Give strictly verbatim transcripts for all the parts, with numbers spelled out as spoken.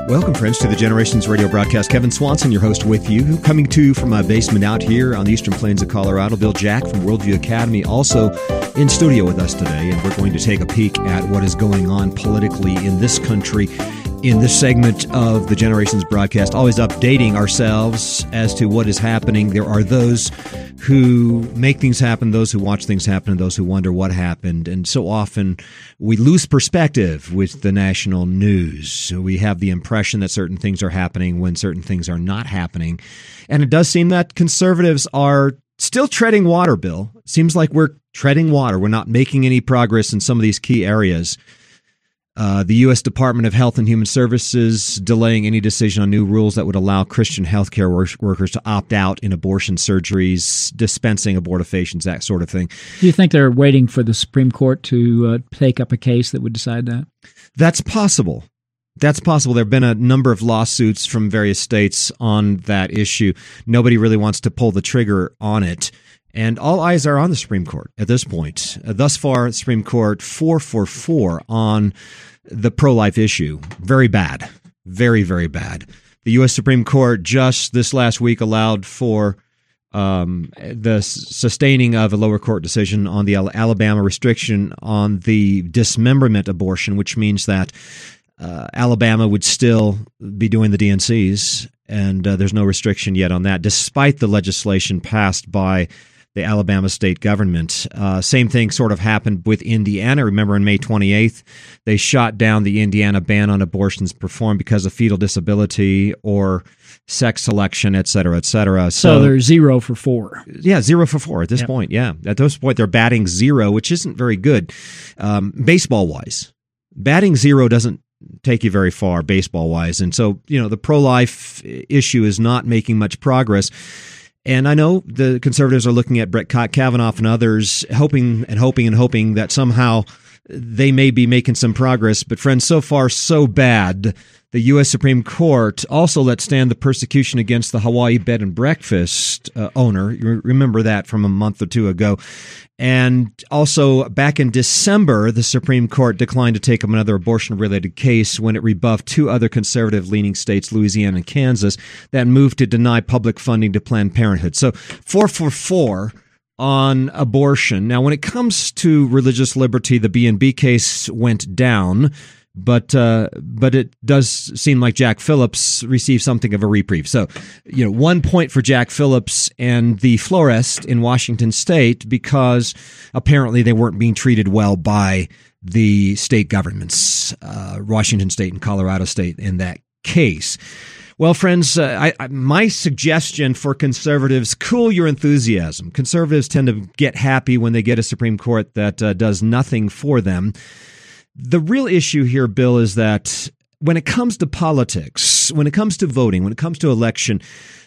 Welcome, friends, to the Generations Radio broadcast. Kevin Swanson, your host, with you, coming to you from my basement out here on the eastern plains of Colorado. Bill Jack from Worldview Academy also in studio with us today, and we're going to take a peek at what is going on politically in this country in this segment of the Generations broadcast, always updating ourselves as to what is happening. There are those who make things happen, those who watch things happen, and those who wonder what happened. And so often we lose perspective with the national news. So we have the impression that certain things are happening when certain things are not happening. And it does seem that conservatives are still treading water, Bill. It seems like we're treading water. We're not making any progress in some of these key areas. Uh, the U S Department of Health and Human Services delaying any decision on new rules that would allow Christian healthcare wor- workers to opt out in abortion surgeries, dispensing abortifacients, that sort of thing. Do you think they're waiting for the Supreme Court to uh, take up a case that would decide that? That's possible. That's possible. There have been a number of lawsuits from various states on that issue. Nobody really wants to pull the trigger on it. And all eyes are on the Supreme Court at this point. Uh, thus far, the Supreme Court four for four on the pro-life issue. Very bad. Very, very bad. The U S Supreme Court just this last week allowed for um, the sustaining of a lower court decision on the Alabama restriction on the dismemberment abortion, which means that uh, Alabama would still be doing the D N Cs, and uh, there's no restriction yet on that, despite the legislation passed by the Alabama state government. Uh, same thing sort of happened with Indiana. Remember, on May twenty-eighth, they shot down the Indiana ban on abortions performed because of fetal disability or sex selection, et cetera, et cetera. So, so they're zero for four. Yeah, zero for four at this yep. point. Yeah, at this point, they're batting zero, which isn't very good um, baseball-wise. Batting zero doesn't take you very far baseball-wise. And so, you know, the pro-life issue is not making much progress. And I know the conservatives are looking at Brett Kavanaugh and others, hoping and hoping and hoping that somehow they may be making some progress. But friends, so far, so bad. The U S Supreme Court also let stand the persecution against the Hawaii bed and breakfast uh, owner. You remember that from a month or two ago. And also back in December, the Supreme Court declined to take up another abortion-related case when it rebuffed two other conservative-leaning states, Louisiana and Kansas, that moved to deny public funding to Planned Parenthood. So four for four on abortion. Now, when it comes to religious liberty, the B and B case went down. But uh, but it does seem like Jack Phillips received something of a reprieve. So, you know, one point for Jack Phillips and the florist in Washington State because apparently they weren't being treated well by the state governments, uh, Washington State and Colorado State in that case. Well, friends, uh, I, I, my suggestion for conservatives, cool your enthusiasm. Conservatives tend to get happy when they get a Supreme Court that uh, does nothing for them. The real issue here, Bill, is that when it comes to politics, when it comes to voting, when it comes to election,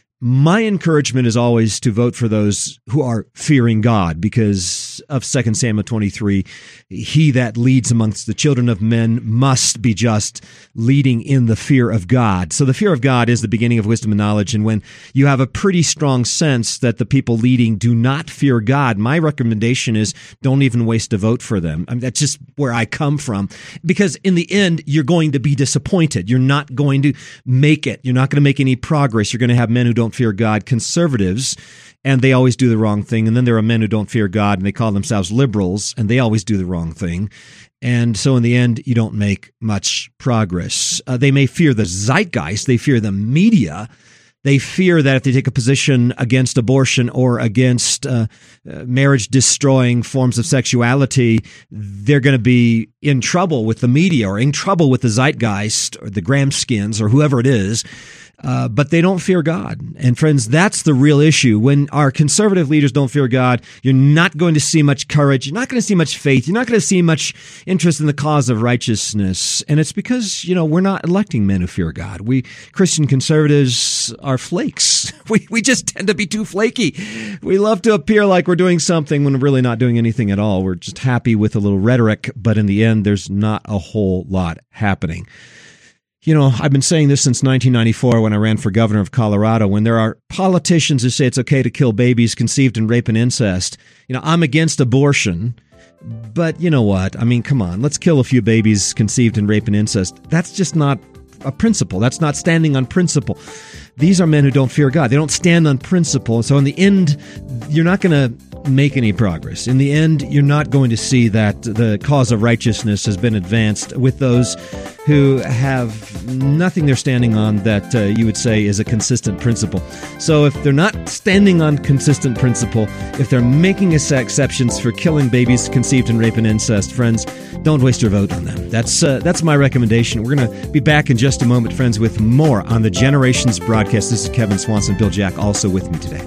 my encouragement is always to vote for those who are fearing God because of Second Samuel twenty-three. He that leads amongst the children of men must be just, leading in the fear of God. So the fear of God is the beginning of wisdom and knowledge. And when you have a pretty strong sense that the people leading do not fear God, my recommendation is don't even waste a vote for them. I mean, that's just where I come from. Because in the end, you're going to be disappointed. You're not going to make it. You're not going to make any progress. You're going to have men who don't fear God, conservatives, and they always do the wrong thing. And then there are men who don't fear God, and they call themselves liberals, and they always do the wrong thing. And so in the end, you don't make much progress. Uh, they may fear the zeitgeist. They fear the media. They fear that if they take a position against abortion or against uh, uh, marriage-destroying forms of sexuality, they're going to be in trouble with the media or in trouble with the zeitgeist or the Gramskins or whoever it is. Uh, but they don't fear God. And friends, that's the real issue. When our conservative leaders don't fear God, you're not going to see much courage. You're not going to see much faith. You're not going to see much interest in the cause of righteousness. And it's because, you know, we're not electing men who fear God. We Christian conservatives are flakes. We, we just tend to be too flaky. We love to appear like we're doing something when we're really not doing anything at all. We're just happy with a little rhetoric, but in the end, there's not a whole lot happening. You know, I've been saying this since nineteen ninety-four when I ran for governor of Colorado. When there are politicians who say it's okay to kill babies conceived in rape and incest, you know, I'm against abortion. But you know what? I mean, come on, let's kill a few babies conceived in rape and incest. That's just not a principle. That's not standing on principle. These are men who don't fear God. They don't stand on principle. So in the end, you're not going to make any progress. In the end, you're not going to see that the cause of righteousness has been advanced with those who have nothing they're standing on that uh, you would say is a consistent principle. So if they're not standing on consistent principle, if they're making exceptions for killing babies conceived in rape and incest, friends, don't waste your vote on them. That's uh, that's my recommendation. We're going to be back in just a moment, friends, with more on the Generations broadcast. This is Kevin Swanson, Bill Jack, also with me today.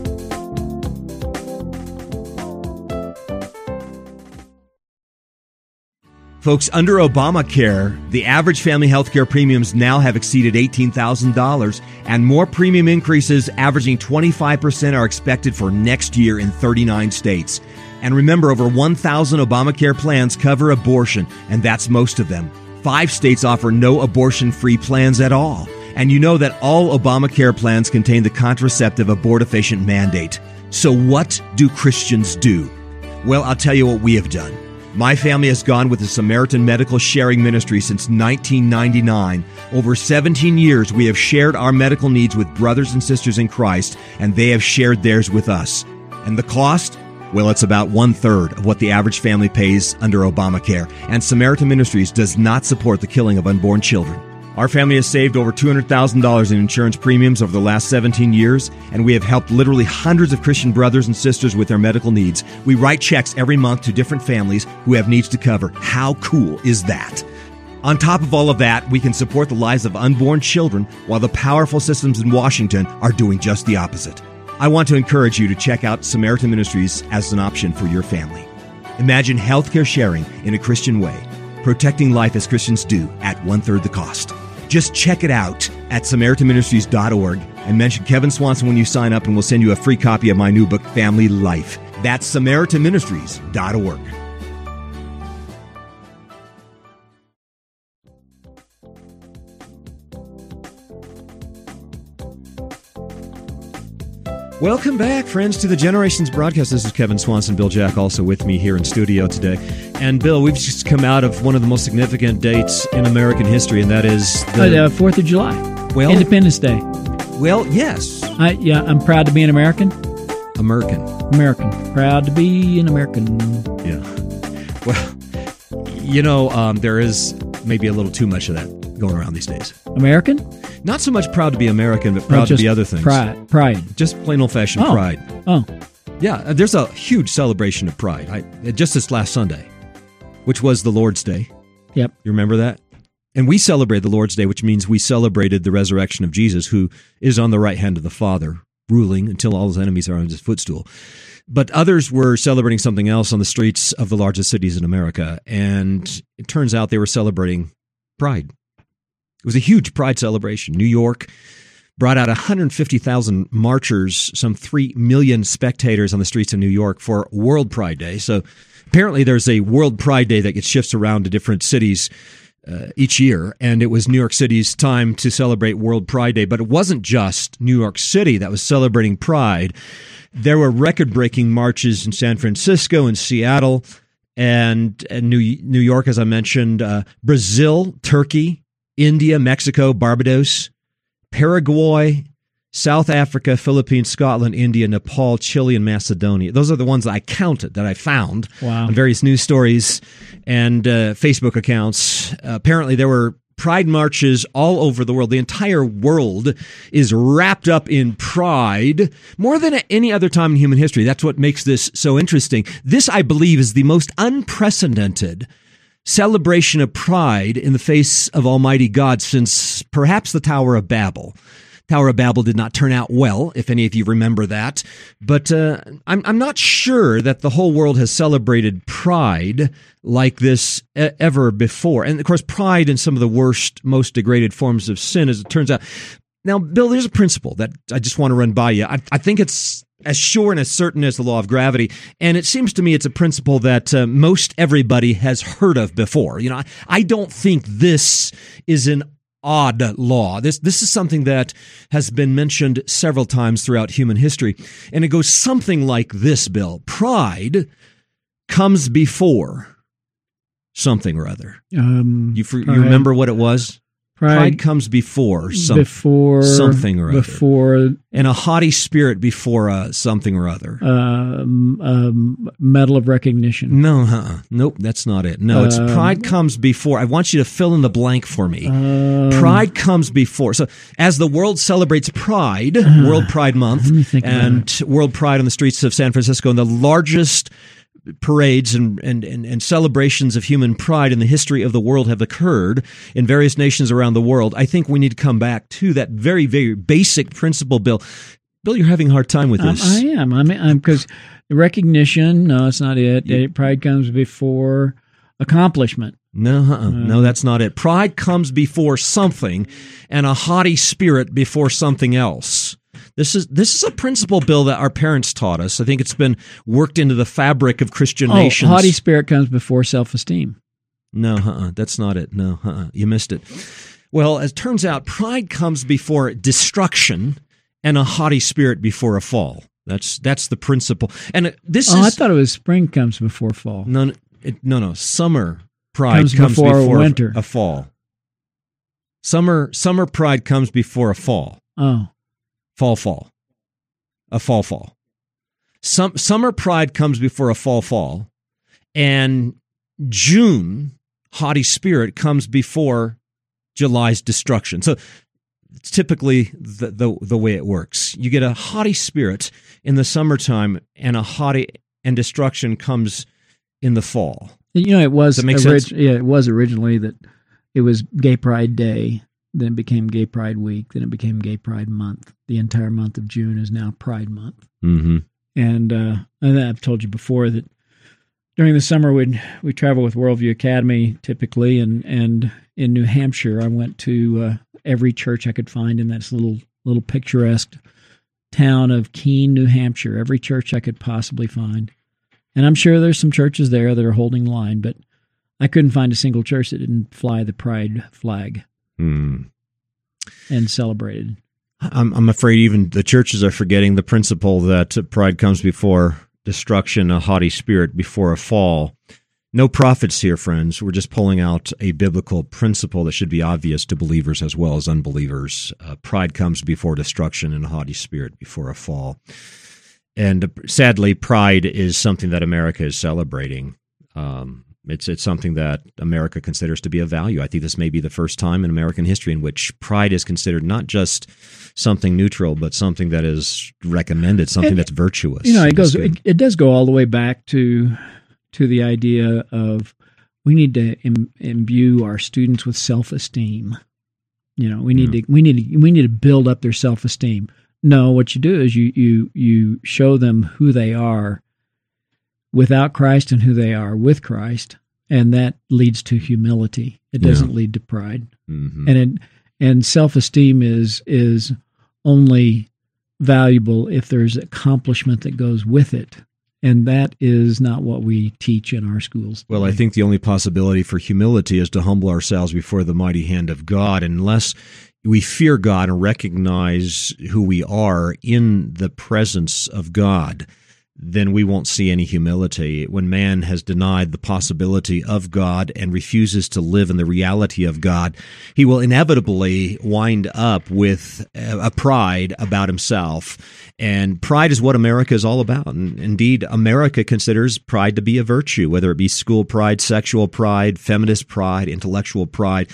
Folks, under Obamacare, the average family health care premiums now have exceeded eighteen thousand dollars, and more premium increases averaging twenty-five percent are expected for next year in thirty-nine states. And remember, over one thousand Obamacare plans cover abortion, and that's most of them. Five states offer no abortion-free plans at all. And you know that all Obamacare plans contain the contraceptive abortifacient mandate. So what do Christians do? Well, I'll tell you what we have done. My family has gone with the Samaritan Medical Sharing Ministry since nineteen ninety-nine. Over seventeen years, we have shared our medical needs with brothers and sisters in Christ, and they have shared theirs with us. And the cost? Well, it's about one-third of what the average family pays under Obamacare. And Samaritan Ministries does not support the killing of unborn children. Our family has saved over two hundred thousand dollars in insurance premiums over the last seventeen years, and we have helped literally hundreds of Christian brothers and sisters with their medical needs. We write checks every month to different families who have needs to cover. How cool is that? On top of all of that, we can support the lives of unborn children while the powerful systems in Washington are doing just the opposite. I want to encourage you to check out Samaritan Ministries as an option for your family. Imagine healthcare sharing in a Christian way, protecting life as Christians do at one-third the cost. Just check it out at Samaritan Ministries dot org and mention Kevin Swanson when you sign up, and we'll send you a free copy of my new book, Family Life. That's Samaritan Ministries dot org. Welcome back, friends, to the Generations broadcast. This is Kevin Swanson, Bill Jack, also with me here in studio today. And Bill, we've just come out of one of the most significant dates in American history, and that is the uh, Fourth of July, well, Independence Day. Well, yes, I, yeah, I'm proud to be an American. American, American, proud to be an American. Yeah. Well, you know, um, there is maybe a little too much of that going around these days. American? Not so much proud to be American, but proud no, to be other things. Pride. Pride. Just plain old-fashioned oh. pride. Oh. Yeah, there's a huge celebration of pride. I, just this last Sunday, which was the Lord's Day. Yep. You remember that? And we celebrate the Lord's Day, which means we celebrated the resurrection of Jesus, who is on the right hand of the Father, ruling until all his enemies are on his footstool. But others were celebrating something else on the streets of the largest cities in America, and it turns out they were celebrating pride. It was a huge pride celebration. New York brought out one hundred fifty thousand marchers, some three million spectators on the streets of New York for World Pride Day. So apparently there's a World Pride Day that gets shifts around to different cities uh, each year, and it was New York City's time to celebrate World Pride Day. But it wasn't just New York City that was celebrating pride. There were record-breaking marches in San Francisco and Seattle and, and New, New York, as I mentioned, uh, Brazil, Turkey, India, Mexico, Barbados, Paraguay, South Africa, Philippines, Scotland, India, Nepal, Chile, and Macedonia. Those are the ones that I counted, that I found wow. on various news stories and uh, Facebook accounts. Uh, apparently, there were pride marches all over the world. The entire world is wrapped up in pride more than at any other time in human history. That's what makes this so interesting. This, I believe, is the most unprecedented celebration of pride in the face of Almighty God since perhaps the Tower of Babel. Tower of Babel did not turn out well, if any of you remember that. But uh, I'm, I'm not sure that the whole world has celebrated pride like this e- ever before. And, of course, pride in some of the worst, most degraded forms of sin, as it turns out. Now, Bill, there's a principle that I just want to run by you. I, I think it's as sure and as certain as the law of gravity. And it seems to me it's a principle that uh, most everybody has heard of before. You know, I, I don't think this is an odd law. This this is something that has been mentioned several times throughout human history. And it goes something like this, Bill. Pride comes before something or other. Um, you, for, you remember what it was? Pride, Pride comes before some, before something or other. Before and a haughty spirit before uh, something or other. Um, um, medal of recognition. No, uh-uh. Nope, that's not it. No, it's Um, pride comes before. I want you to fill in the blank for me. Um, Pride comes before. So as the world celebrates Pride, uh, World Pride Month, let me think and about it. World Pride on the streets of San Francisco, and the largest parades and, and, and, and celebrations of human pride in the history of the world have occurred in various nations around the world, I think we need to come back to that very, very basic principle, Bill. Bill, you're having a hard time with Um, this. I am. I'm because recognition. No, it's not it. Yeah. Pride comes before accomplishment. No, uh-uh. no, that's not it. Pride comes before something, and a haughty spirit before something else. This is this is a principle, Bill, that our parents taught us. I think it's been worked into the fabric of Christian oh, nations. Haughty spirit comes before self-esteem. No, uh-uh, that's not it. No, uh-uh, you missed it. Well, as it turns out, pride comes before destruction, and a haughty spirit before a fall. That's that's the principle. And this oh, is. I thought it was spring comes before fall. No, it, no, no. Summer pride comes, comes before, before winter. a fall. Summer summer pride comes before a fall. Oh. Fall, fall. A fall, fall. Some, summer pride comes before a fall, fall. And June, haughty spirit, comes before July's destruction. So it's typically the, the, the way it works. You get a haughty spirit in the summertime, and a haughty and destruction comes in the fall. You know, it was, Does that make orig- sense? yeah, it was originally that it was Gay Pride Day. Then it became Gay Pride Week. Then it became Gay Pride Month. The entire month of June is now Pride Month. Mm-hmm. And, uh, and I've told you before that during the summer we'd we travel with Worldview Academy typically, and and in New Hampshire I went to uh, every church I could find in that little little picturesque town of Keene, New Hampshire. Every church I could possibly find, and I'm sure there's some churches there that are holding line, but I couldn't find a single church that didn't fly the pride flag. Mm. And celebrated. I'm, I'm afraid even the churches are forgetting the principle that pride comes before destruction, a haughty spirit before a fall. No prophets here, friends. We're just pulling out a biblical principle that should be obvious to believers as well as unbelievers. Uh, pride comes before destruction, and a haughty spirit before a fall. And uh, sadly, pride is something that America is celebrating. Um, It's it's something that America considers to be a value. I think this may be the first time in American history in which pride is considered not just something neutral, but something that is recommended, something and, that's virtuous. You know, it goes. It, it does go all the way back to to the idea of we need to Im, imbue our students with self-esteem. You know, we need yeah. to we need to we need to build up their self-esteem. No, what you do is you you you show them who they are without Christ and who they are with Christ, and that leads to humility. It doesn't yeah. lead to pride. Mm-hmm. And it, and self-esteem is is only valuable if there's accomplishment that goes with it, and that is not what we teach in our schools today. Well, I think the only possibility for humility is to humble ourselves before the mighty hand of God, unless we fear God and recognize who we are in the presence of God. Then we won't see any humility. When man has denied the possibility of God and refuses to live in the reality of God, he will inevitably wind up with a pride about himself. And pride is what America is all about. And indeed, America considers pride to be a virtue, whether it be school pride, sexual pride, feminist pride, intellectual pride.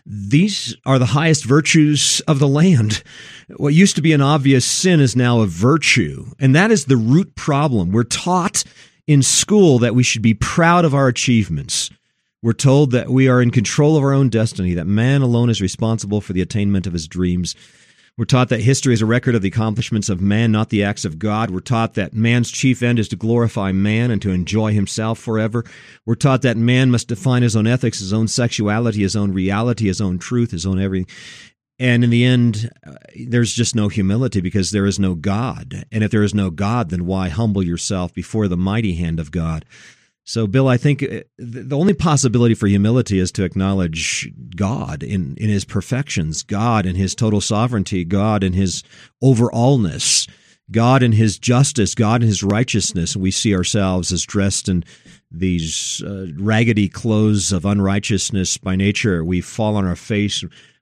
These are the highest virtues of the land. What used to be an obvious sin is now a virtue, and that is the root problem. We're taught in school that we should be proud of our achievements. We're told that we are in control of our own destiny, that man alone is responsible for the attainment of his dreams. We're taught that history is a record of the accomplishments of man, not the acts of God. We're taught that man's chief end is to glorify man and to enjoy himself forever. We're taught that man must define his own ethics, his own sexuality, his own reality, his own truth, his own everything. And in the end, uh, there's just no humility because there is no God. And if there is no God, then why humble yourself before the mighty hand of God? So, Bill, I think the only possibility for humility is to acknowledge God in, in his perfections, God in his total sovereignty, God in his overallness, God in his justice, God in his righteousness. And we see ourselves as dressed in these uh, raggedy clothes of unrighteousness by nature. We fall on our face.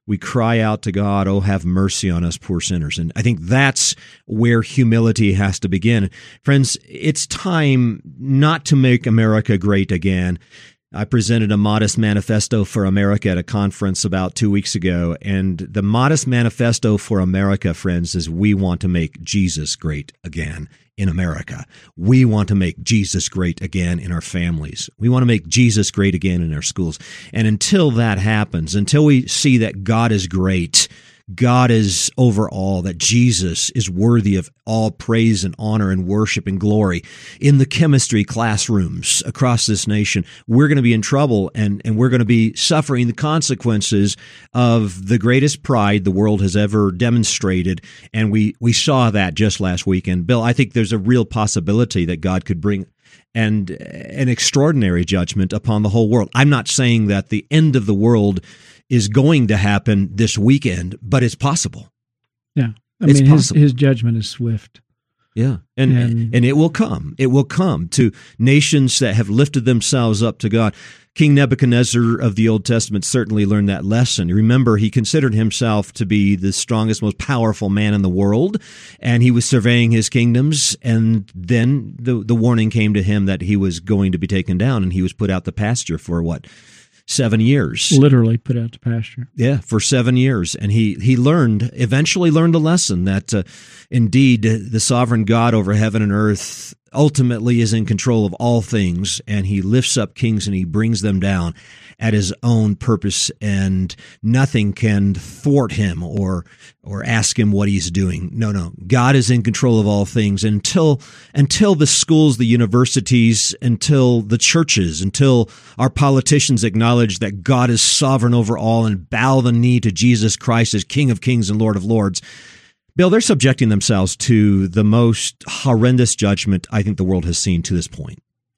we cry out to God, oh, have mercy on us poor sinners. And I think that's where humility has to begin. Friends, it's time not to make America great again. I presented a modest manifesto for America at a conference about two weeks ago, and the modest manifesto for America, friends, is we want to make Jesus great again in America. We want to make Jesus great again in our families. We want to make Jesus great again in our schools. And until that happens, until we see that God is great, God is over all, that Jesus is worthy of all praise and honor and worship and glory in the chemistry classrooms across this nation, we're going to be in trouble, and, and we're going to be suffering the consequences of the greatest pride the world has ever demonstrated. And we, we saw that just last weekend. Bill, I think there's a real possibility that God could bring and an extraordinary judgment upon the whole world. I'm not saying that the end of the world is going to happen this weekend, but it's possible. Yeah. I it's mean, his, possible. his judgment is swift. Yeah. And, and and it will come. It will come to nations that have lifted themselves up to God. King Nebuchadnezzar of the Old Testament certainly learned that lesson. Remember, he considered himself to be the strongest, most powerful man in the world, and he was surveying his kingdoms, and then the, the warning came to him that he was going to be taken down, and he was put out to pasture for what? Seven years. Literally put out to pasture. Yeah, for seven years. And he, he learned, eventually learned a lesson that uh, indeed the sovereign God over heaven and earth ultimately is in control of all things, and he lifts up kings and he brings them down at his own purpose, and nothing can thwart him or or ask him what he's doing. No, no. God is in control of all things until until the schools, the universities, until the churches, until our politicians acknowledge that God is sovereign over all and bow the knee to Jesus Christ as King of Kings and Lord of Lords. Bill, they're subjecting themselves to the most horrendous judgment I think the world has seen to this point.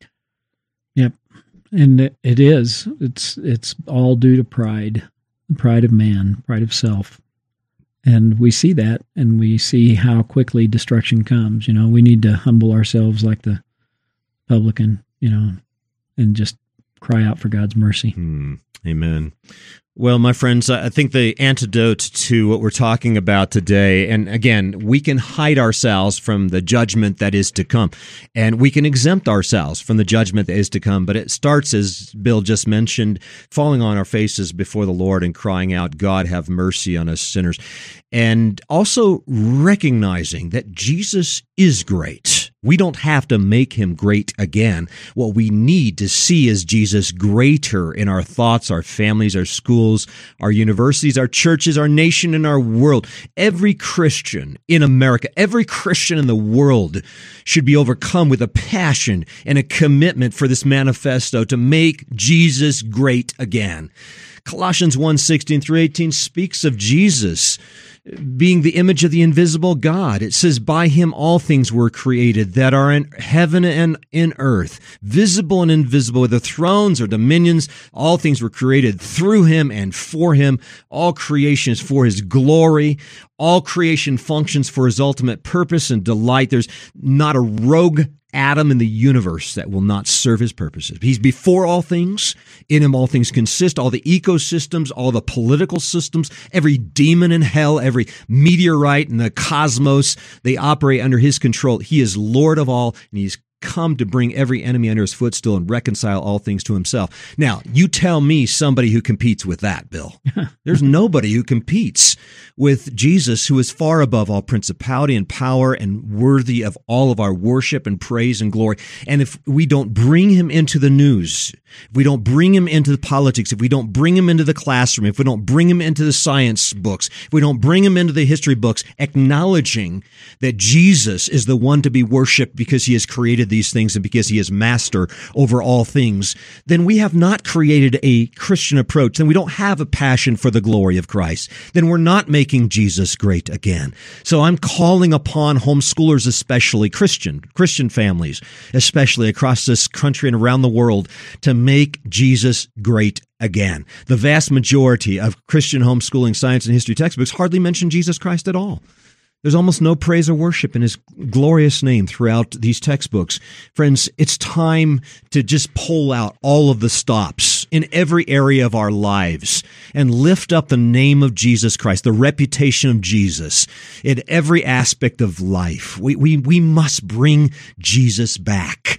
Yep. And it is. It's it's all due to pride, pride of man, pride of self. And we see that, and we see how quickly destruction comes. You know, we need to humble ourselves like the publican, you know, and just cry out for God's mercy. Hmm. Amen. Well, my friends, I think the antidote to what we're talking about today, and again, we can hide ourselves from the judgment that is to come, and we can exempt ourselves from the judgment that is to come, but it starts, as Bill just mentioned, falling on our faces before the Lord and crying out, God, have mercy on us sinners, and also recognizing that Jesus is great. We don't have to make him great again. What we need to see is Jesus greater in our thoughts, our families, our schools, our universities, our churches, our nation, and our world. Every Christian in America, every Christian in the world should be overcome with a passion and a commitment for this manifesto to make Jesus great again. Colossians one sixteen through eighteen speaks of Jesus being the image of the invisible God. It says, by him all things were created that are in heaven and in earth, visible and invisible, whether thrones or dominions, all things were created through him and for him. All creation is for his glory. All creation functions for his ultimate purpose and delight. There's not a rogue atom in the universe that will not serve his purposes. He's before all things. In him all things consist. All the ecosystems, all the political systems, every demon in hell, every meteorite in the cosmos, they operate under his control. He is Lord of all, and he's come to bring every enemy under his footstool and reconcile all things to himself. Now, you tell me somebody who competes with that, Bill. There's nobody who competes with Jesus, who is far above all principality and power and worthy of all of our worship and praise and glory. And if we don't bring him into the news, if we don't bring him into the politics, if we don't bring him into the classroom, if we don't bring him into the science books, if we don't bring him into the history books, acknowledging that Jesus is the one to be worshiped because he has created these things and because he is master over all things, then we have not created a Christian approach. Then we don't have a passion for the glory of Christ. Then we're not making Jesus great again. So I'm calling upon homeschoolers, especially Christian, Christian families, especially across this country and around the world, to make Jesus great again. The vast majority of Christian homeschooling science and history textbooks hardly mention Jesus Christ at all. There's almost no praise or worship in his glorious name throughout these textbooks. Friends, it's time to just pull out all of the stops in every area of our lives and lift up the name of Jesus Christ, the reputation of Jesus in every aspect of life. We, we, we must bring Jesus back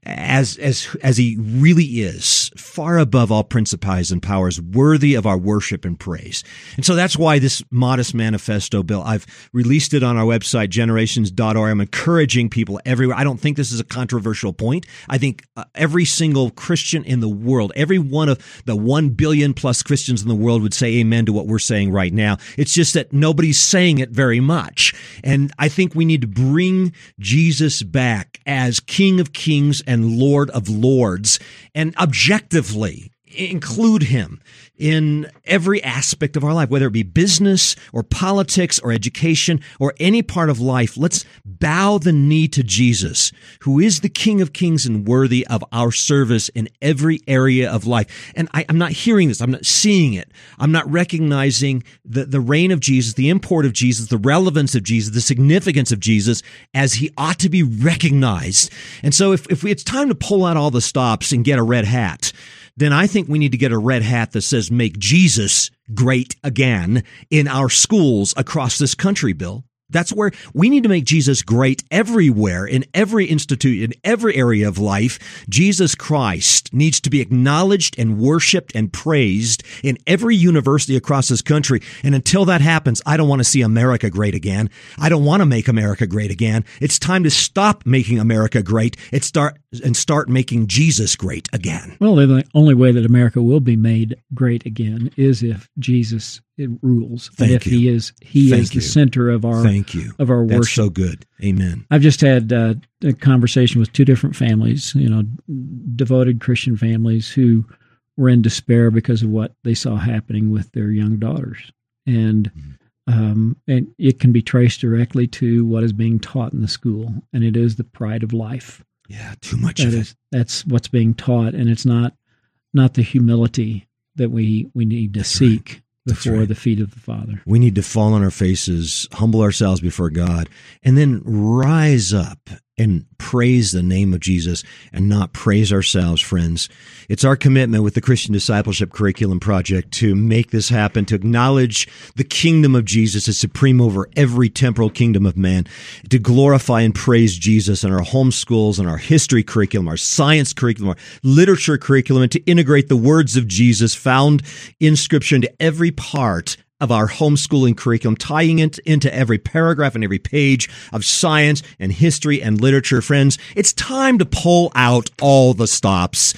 as, as, as he really is, far above all principalities and powers, worthy of our worship and praise. And so that's why this modest manifesto, Bill, I've released it on our website, generations dot org. I'm encouraging people everywhere. I don't think this is a controversial point. I think uh, every single Christian in the world, every one of the one billion plus Christians in the world would say amen to what we're saying right now. It's just that nobody's saying it very much. And I think we need to bring Jesus back as King of Kings and Lord of Lords, and objectively include him in every aspect of our life, whether it be business or politics or education or any part of life. Let's bow the knee to Jesus, who is the King of Kings and worthy of our service in every area of life. And I, I'm not hearing this. I'm not seeing it. I'm not recognizing the, the reign of Jesus, the import of Jesus, the relevance of Jesus, the significance of Jesus as he ought to be recognized. And so if, if we, it's time to pull out all the stops and get a red hat, then I think we need to get a red hat that says, make Jesus great again in our schools across this country, Bill. That's where we need to make Jesus great everywhere, in every institute, in every area of life. Jesus Christ needs to be acknowledged and worshiped and praised in every university across this country. And until that happens, I don't want to see America great again. I don't want to make America great again. It's time to stop making America great. It's start and start making Jesus great again. Well, the only way that America will be made great again is if Jesus it rules. Thank and if you. he is he Thank is you. the center of our Thank you. of our That's worship. so good. Amen. I've just had uh, a conversation with two different families, you know, devoted Christian families who were in despair because of what they saw happening with their young daughters. And mm-hmm. um, and it can be traced directly to what is being taught in the school, and it is the pride of life. Yeah, too much That of is, it. That's what's being taught, and it's not not the humility that we, we need to That's seek right. before right. the feet of the Father. We need to fall on our faces, humble ourselves before God, and then rise up and praise the name of Jesus and not praise ourselves, friends. It's our commitment with the Christian Discipleship Curriculum Project to make this happen, to acknowledge the kingdom of Jesus as supreme over every temporal kingdom of man, to glorify and praise Jesus in our homeschools and our history curriculum, our science curriculum, our literature curriculum, and to integrate the words of Jesus found in Scripture into every part of our homeschooling curriculum, tying it into every paragraph and every page of science and history and literature. Friends, it's time to pull out all the stops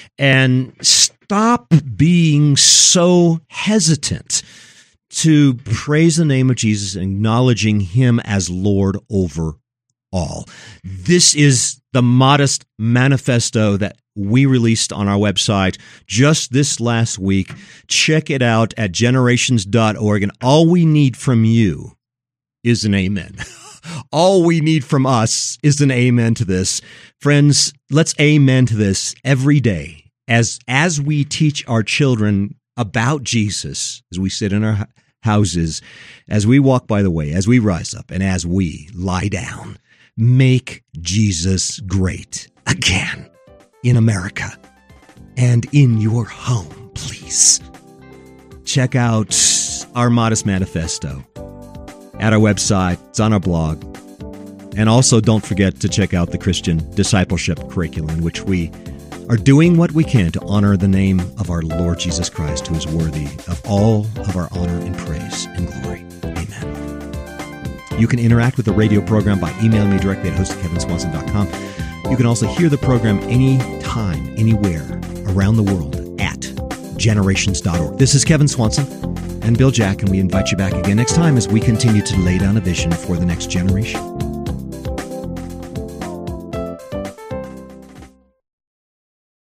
and stop being so hesitant to praise the name of Jesus and acknowledging him as Lord over all. This is the modest manifesto that we released on our website just this last week. Check it out at generations dot org. And all we need from you is an amen. All we need from us is an amen to this. Friends, let's amen to this every day as, as we teach our children about Jesus, as we sit in our houses, as we walk by the way, as we rise up, and as we lie down. Make Jesus great again in America and in your home, please. Check out our Modest Manifesto at our website. It's on our blog. And also don't forget to check out the Christian Discipleship Curriculum, in which we are doing what we can to honor the name of our Lord Jesus Christ, who is worthy of all of our honor and praise and glory. Amen. You can interact with the radio program by emailing me directly at host at kevin swanson dot com. You can also hear the program anytime, anywhere around the world at generations dot org. This is Kevin Swanson and Bill Jack, and we invite you back again next time as we continue to lay down a vision for the next generation.